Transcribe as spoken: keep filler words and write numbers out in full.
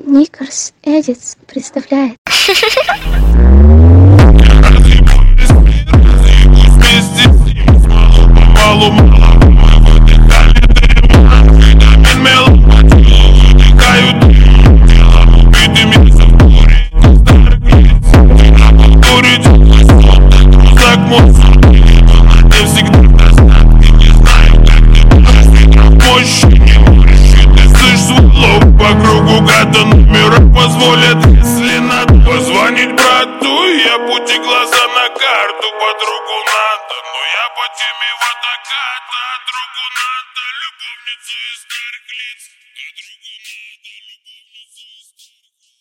Никарс Эдитс представляет. Позволят, если надо, позвонить брату. Я пути глаза на карту, подругу надо. Но я по теме водоката, другу надо. Любовницу из старых лиц, подругу